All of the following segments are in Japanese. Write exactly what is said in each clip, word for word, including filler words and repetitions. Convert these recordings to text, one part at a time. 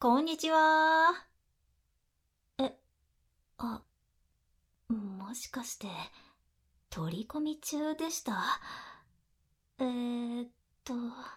こんにちは。え、あ、もしかして、取り込み中でした？えーっと、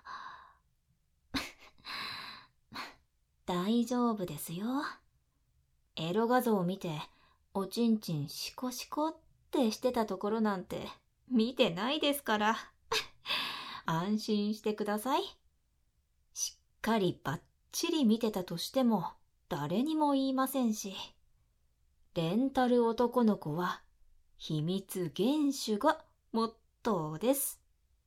大丈夫ですよ。エロ画像を見て、おちんちんシコシコってしてたところなんて見てないですから。安心してください。しっかりバッチリ見てたとしても誰にも言いませんし、レンタル男の子は秘密厳守がモットーです。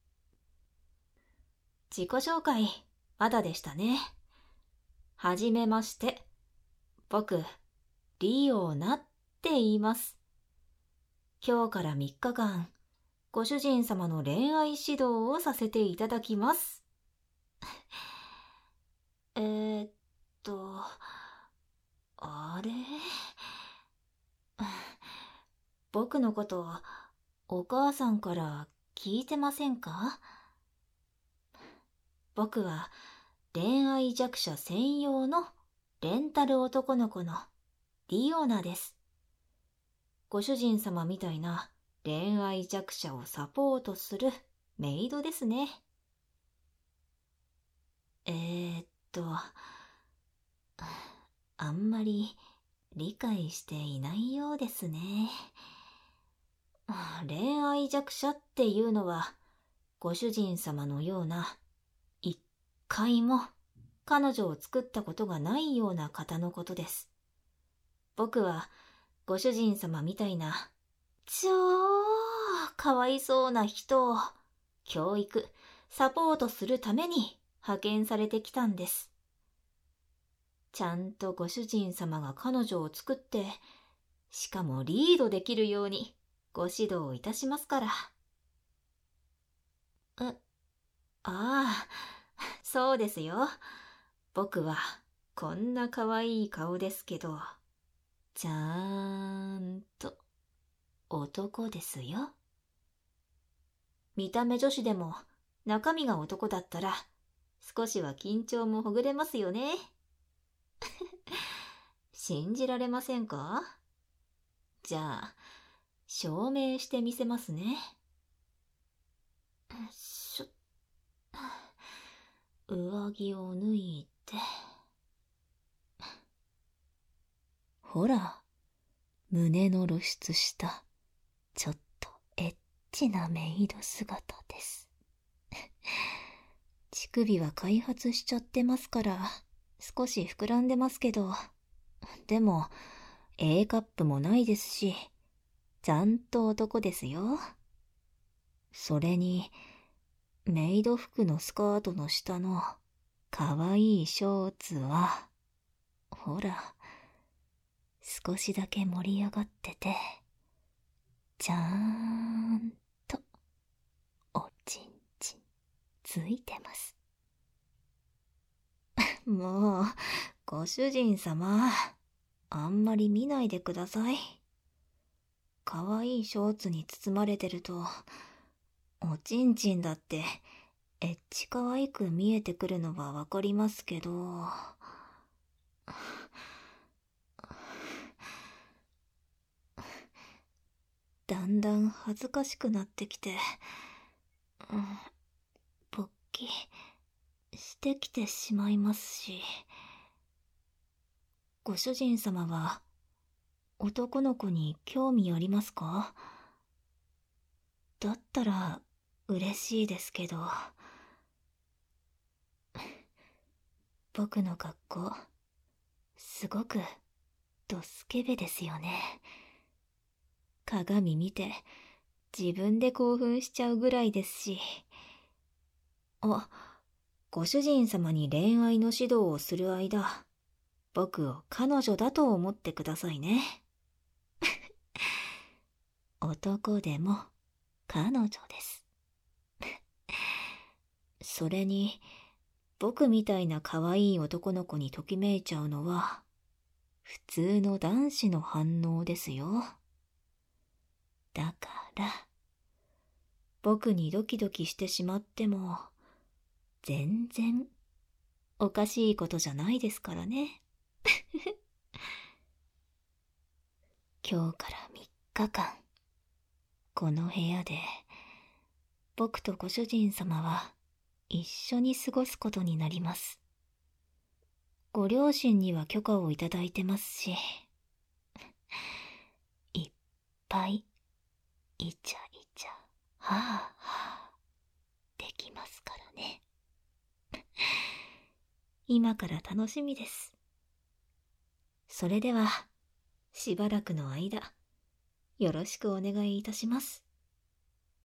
自己紹介まだでしたね。はじめまして。僕、リオナって言います。今日からみっかかん、ご主人様の恋愛指導をさせていただきます。えーっと、あれ僕のことお母さんから聞いてませんか？僕は恋愛弱者専用のレンタル男の子のリオナです。ご主人様みたいな恋愛弱者をサポートするメイドですね。えーっと、あんまり理解していないようですね。恋愛弱者っていうのは、ご主人様のような一回も彼女を作ったことがないような方のことです。僕はご主人様みたいな超かわいそうな人を教育、サポートするために派遣されてきたんです。ちゃんとご主人様が彼女を作って、しかもリードできるようにご指導いたしますから。え、ああ、そうですよ。僕はこんなかわいい顔ですけど、ちゃーんと男ですよ。見た目女子でも中身が男だったら少しは緊張もほぐれますよね。信じられませんか？じゃあ、証明してみせますね。しょ、上着を脱いで。ほら、胸の露出したちょっとエッチなメイド姿です。乳首は開発しちゃってますから少し膨らんでますけど、でも A カップもないですし、ちゃんと男ですよ。それにメイド服のスカートの下のかわいいショーツはほら少しだけ盛り上がってて、ちゃーんとおちんちんついてます。もうご主人様、あんまり見ないでください。かわいいショーツに包まれてるとおちんちんだってエッチかわいく見えてくるのはわかりますけど、だんだん恥ずかしくなってきて、うん、勃起してきてしまいますし。ご主人様は男の子に興味ありますか？だったら嬉しいですけど。僕の格好すごくドスケベですよね。鏡見て自分で興奮しちゃうぐらいですし。あ、ご主人様に恋愛の指導をする間、僕を彼女だと思ってくださいね。男でも彼女です。それに僕みたいな可愛い男の子にときめいちゃうのは普通の男子の反応ですよ。だから僕にドキドキしてしまっても全然おかしいことじゃないですからね。今日からみっかかん、この部屋で、僕とご主人様は一緒に過ごすことになります。ご両親には許可をいただいてますし、いっぱい、イチャイチャ、はぁはぁ、できますからね。今から楽しみです。それでは、しばらくの間、よろしくお願いいたします。